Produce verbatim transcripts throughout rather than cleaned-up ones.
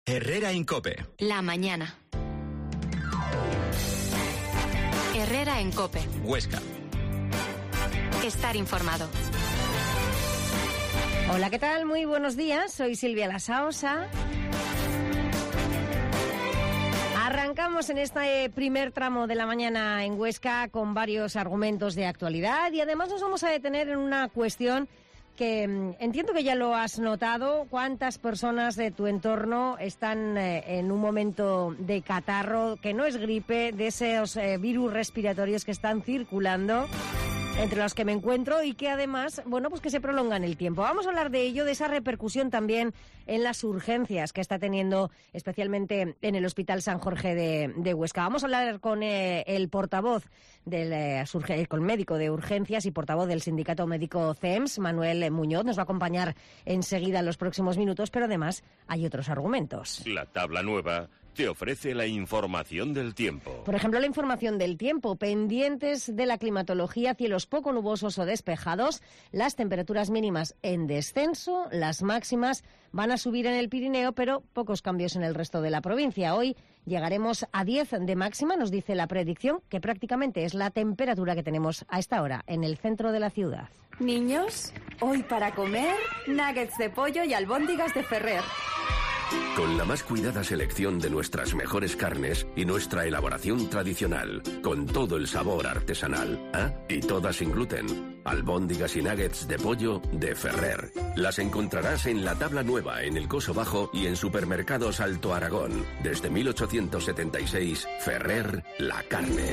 Herrera en COPE. La mañana. Herrera en COPE. Huesca. Estar informado. Hola, ¿qué tal? Muy buenos días. Soy Silvia Lasaosa. Arrancamos en este primer tramo de la mañana en Huesca con varios argumentos de actualidad y además nos vamos a detener en una cuestión que entiendo que ya lo has notado. ¿Cuántas personas de tu entorno están eh, en un momento de catarro, que no es gripe, de esos eh, virus respiratorios que están circulando, entre los que me encuentro y que además, bueno, pues que se prolongan el tiempo? Vamos a hablar de ello, de esa repercusión también en las urgencias que está teniendo especialmente en el Hospital San Jorge de, de Huesca. Vamos a hablar con eh, el portavoz del eh, surge, con el médico de urgencias y portavoz del sindicato médico C E M S, Manuel Muñoz. Nos va a acompañar enseguida en los próximos minutos, pero además hay otros argumentos. La tabla nueva te ofrece la información del tiempo. Por ejemplo, la información del tiempo. Pendientes de la climatología, cielos poco nubosos o despejados, las temperaturas mínimas en descenso, las máximas van a subir en el Pirineo, pero pocos cambios en el resto de la provincia. Hoy llegaremos a diez de máxima, nos dice la predicción, que prácticamente es la temperatura que tenemos a esta hora en el centro de la ciudad. Niños, hoy para comer, nuggets de pollo y albóndigas de Ferrer. Con la más cuidada selección de nuestras mejores carnes y nuestra elaboración tradicional, con todo el sabor artesanal, ¿ah? Y todas sin gluten. Albóndigas y nuggets de pollo de Ferrer. Las encontrarás en la tabla nueva, en el Coso Bajo y en supermercados Alto Aragón. Desde mil ochocientos setenta y seis, Ferrer, la carne.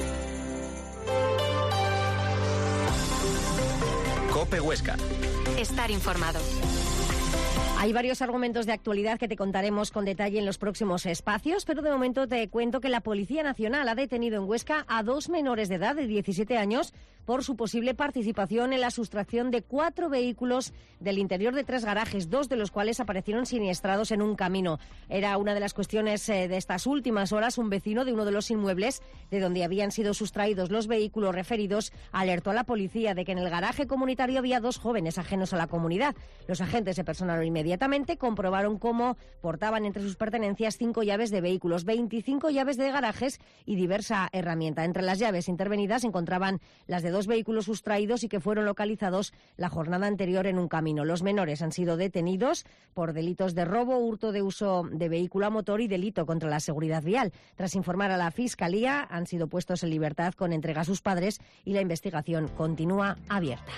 COPE Huesca. Estar informado. Hay varios argumentos de actualidad que te contaremos con detalle en los próximos espacios, pero de momento te cuento que la Policía Nacional ha detenido en Huesca a dos menores de edad de diecisiete años por su posible participación en la sustracción de cuatro vehículos del interior de tres garajes, dos de los cuales aparecieron siniestrados en un camino. Era una de las cuestiones eh, de estas últimas horas. Un vecino de uno de los inmuebles de donde habían sido sustraídos los vehículos referidos alertó a la policía de que en el garaje comunitario había dos jóvenes ajenos a la comunidad. Los agentes se personaron inmediatamente, comprobaron cómo portaban entre sus pertenencias cinco llaves de vehículos, veinticinco llaves de garajes y diversa herramienta. Entre las llaves intervenidas se encontraban las de dos vehículos sustraídos y que fueron localizados la jornada anterior en un camino. Los menores han sido detenidos por delitos de robo, hurto de uso de vehículo a motor y delito contra la seguridad vial. Tras informar a la Fiscalía, han sido puestos en libertad con entrega a sus padres y la investigación continúa abierta.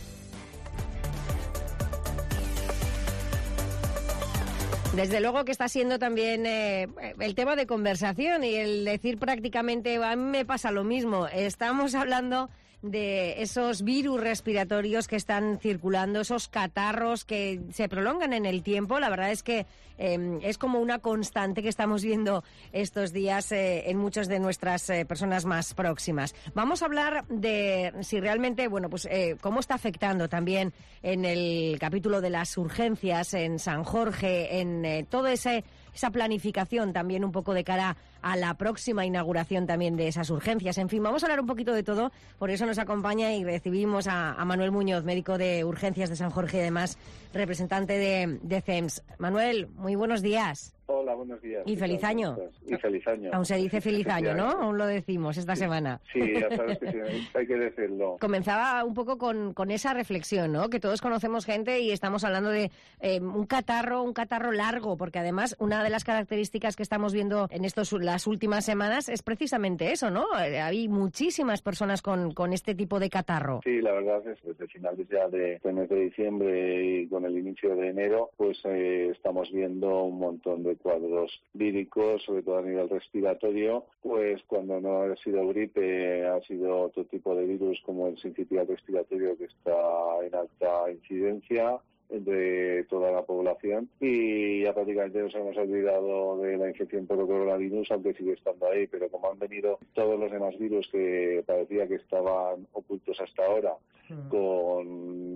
Desde luego que está siendo también eh, el tema de conversación y el decir prácticamente, a mí me pasa lo mismo. Estamos hablando de esos virus respiratorios que están circulando, esos catarros que se prolongan en el tiempo. La verdad es que eh, es como una constante que estamos viendo estos días eh, en muchas de nuestras eh, personas más próximas. Vamos a hablar de si realmente, bueno, pues eh, cómo está afectando también en el capítulo de las urgencias en San Jorge, en eh, todo ese esa planificación también un poco de cara a la próxima inauguración también de esas urgencias. En fin, vamos a hablar un poquito de todo, por eso nos acompaña y recibimos a, a Manuel Muñoz, médico de urgencias de San Jorge y además representante de, de C E M S. Manuel, muy buenos días. Hola, buenos días. Y feliz año. Y feliz año. Aún se dice feliz año, ¿no? Aún lo decimos esta sí, semana. Sí, ya sabes que sí, hay que decirlo. Comenzaba un poco con, con esa reflexión, ¿no? Que todos conocemos gente y estamos hablando de eh, un catarro, un catarro largo, porque además una de las características que estamos viendo en estos las últimas semanas es precisamente eso, ¿no? Hay muchísimas personas con, con este tipo de catarro. Sí, la verdad es que desde finales ya de, de mes de diciembre y con el inicio de enero, pues eh, estamos viendo un montón de cuadros víricos, sobre todo a nivel respiratorio, pues cuando no ha sido gripe ha sido otro tipo de virus como el sincitial respiratorio que está en alta incidencia entre toda la población y ya prácticamente nos hemos olvidado de la infección por coronavirus, aunque sigue estando ahí, pero como han venido todos los demás virus que parecía que estaban ocultos hasta ahora, con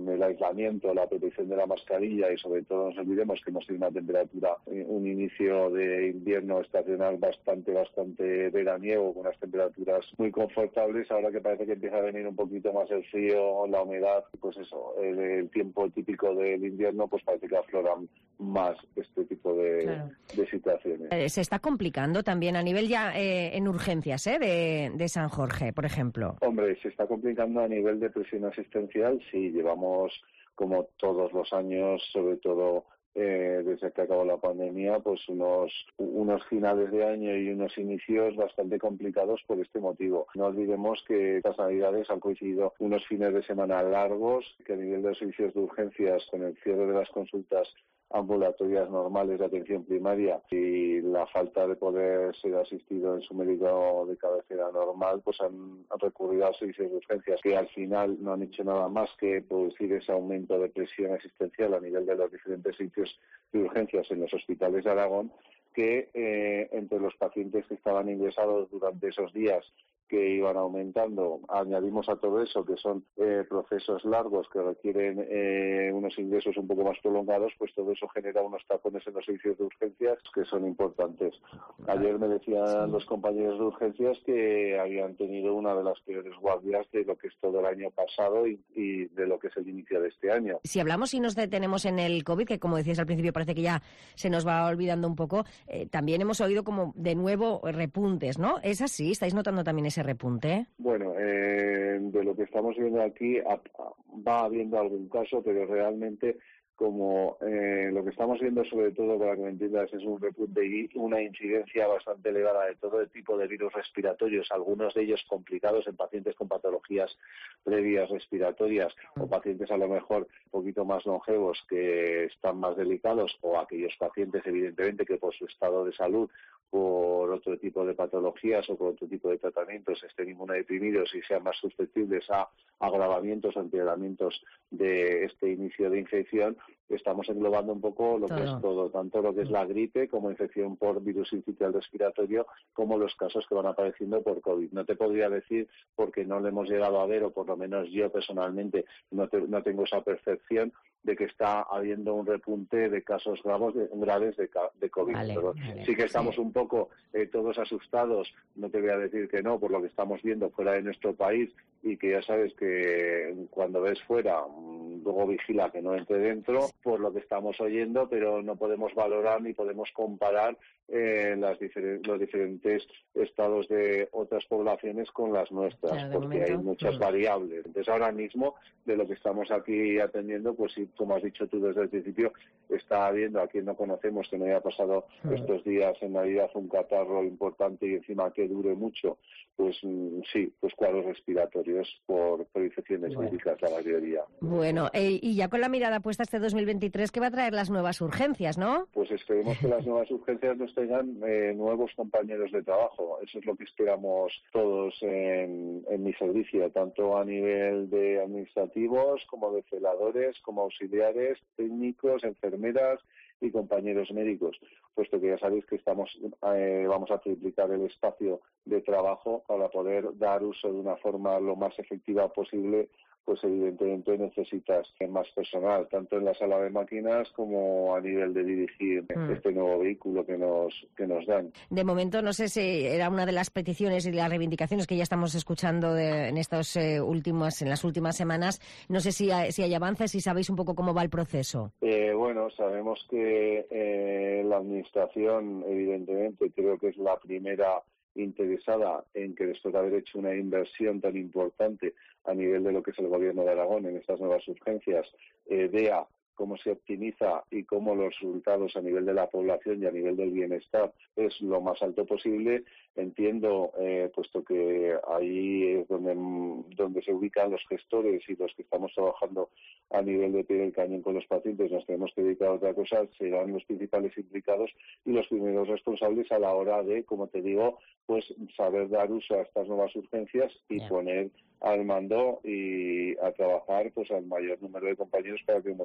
el aislamiento, la protección de la mascarilla y sobre todo no nos olvidemos que hemos tenido una temperatura, un inicio de invierno estacional bastante, bastante veraniego, con unas temperaturas muy confortables. Ahora que parece que empieza a venir un poquito más el frío, la humedad, pues eso, el, el tiempo típico del invierno, pues parece que afloran más este tipo de, claro. de situaciones. Eh, se está complicando también a nivel ya eh, en urgencias ¿eh? de, de San Jorge, por ejemplo. Hombre, se está complicando a nivel de presión asistencial, sí, llevamos como todos los años, sobre todo eh, desde que acabó la pandemia, pues unos unos finales de año y unos inicios bastante complicados por este motivo. No olvidemos que estas navidades han coincidido unos fines de semana largos, que a nivel de los servicios de urgencias, con el cierre de las consultas ambulatorias normales de atención primaria y la falta de poder ser asistido en su médico de cabecera normal, pues han, han recurrido a servicios de urgencias que al final no han hecho nada más que producir ese aumento de presión asistencial a nivel de los diferentes sitios de urgencias en los hospitales de Aragón, que eh, entre los pacientes que estaban ingresados durante esos días que iban aumentando, añadimos a todo eso que son eh, procesos largos que requieren eh, unos ingresos un poco más prolongados, pues todo eso genera unos tapones en los servicios de urgencias que son importantes. Ayer me decían sí. los compañeros de urgencias que habían tenido una de las peores guardias de lo que es todo el año pasado y, y de lo que es el inicio de este año. Si hablamos y nos detenemos en el COVID, que como decías al principio parece que ya se nos va olvidando un poco, eh, también hemos oído como de nuevo repuntes, ¿no? ¿Es así? ¿Estáis notando también ese repunte? Bueno, eh, de lo que estamos viendo aquí a, a, va habiendo algún caso, pero realmente como eh, lo que estamos viendo sobre todo, para que me entiendas, es un repunte y una incidencia bastante elevada de todo el tipo de virus respiratorios, algunos de ellos complicados en pacientes con patologías previas respiratorias o pacientes a lo mejor un poquito más longevos que están más delicados, o aquellos pacientes evidentemente que por su estado de salud, por otro tipo de patologías o por otro tipo de tratamientos estén inmunodeprimidos y sean más susceptibles a agravamientos o empeoramientos de este inicio de infección. Estamos englobando un poco lo todo. que es todo, tanto lo que es la gripe como infección por virus sincitial respiratorio, como los casos que van apareciendo por COVID. No te podría decir porque no lo hemos llegado a ver, o por lo menos yo personalmente no, te, no tengo esa percepción de que está habiendo un repunte de casos graves de, graves de, de COVID. Vale, Pero vale, sí que estamos sí. un poco eh, todos asustados, no te voy a decir que no, por lo que estamos viendo fuera de nuestro país, y que ya sabes que cuando ves fuera, luego vigila que no entre dentro, por lo que estamos oyendo, pero no podemos valorar ni podemos comparar eh, las diferen- los diferentes estados de otras poblaciones con las nuestras, claro, porque momento, hay muchas no. variables. Entonces ahora mismo, de lo que estamos aquí atendiendo, pues sí, como has dicho tú desde el principio, está habiendo a quien no conocemos que no haya pasado no. estos días en Navidad un catarro importante y encima que dure mucho, pues sí, pues cuadros respiratorios por, por infecciones bueno. víricas la mayoría. Bueno, eh, y ya con la mirada puesta este dos mil veintitrés, ¿qué va a traer las nuevas urgencias, no? Pues esperemos que las nuevas urgencias nos tengan eh, nuevos compañeros de trabajo. Eso es lo que esperamos todos en, en mi servicio, tanto a nivel de administrativos como de celadores, como auxiliares, técnicos, enfermeras y compañeros médicos, puesto que ya sabéis que estamos eh, vamos a triplicar el espacio de trabajo para poder dar uso de una forma lo más efectiva posible. Pues evidentemente necesitas más personal, tanto en la sala de máquinas como a nivel de dirigir mm. este nuevo vehículo que nos que nos dan. De momento, no sé si era una de las peticiones y las reivindicaciones que ya estamos escuchando de, en estos eh, últimos, en las últimas semanas. No sé si hay, si hay avances, si sabéis un poco cómo va el proceso. Eh, bueno, sabemos que eh, la administración, evidentemente, creo que es la primera interesada en que después de haber hecho una inversión tan importante a nivel de lo que es el Gobierno de Aragón en estas nuevas urgencias, eh, vea cómo se optimiza y cómo los resultados a nivel de la población y a nivel del bienestar es lo más alto posible. Entiendo, eh, puesto que ahí es donde, donde se ubican los gestores y los que estamos trabajando a nivel de pie del cañón con los pacientes, nos tenemos que dedicar a otra cosa, serán los principales implicados y los primeros responsables a la hora de, como te digo, pues saber dar uso a estas nuevas urgencias y yeah. poner al mando y a trabajar pues al mayor número de compañeros para que, como te digo,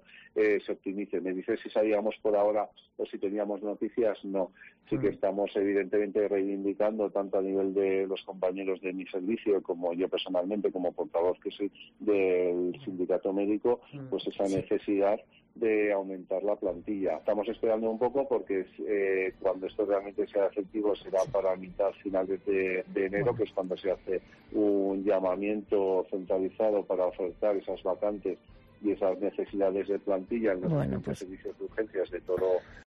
eh, se optimice. Me dice si sabíamos por ahora o si teníamos noticias. No, sí que estamos evidentemente reivindicando tanto a nivel de los compañeros de mi servicio como yo personalmente como portavoz que soy del sindicato médico, pues esa necesidad de aumentar la plantilla. Estamos esperando un poco porque eh, cuando esto realmente sea efectivo será para mitad finales de, de enero, que es cuando se hace un llamamiento centralizado para ofertar esas vacantes y esas necesidades de plantilla en los bueno, pues... servicios de urgencias de todo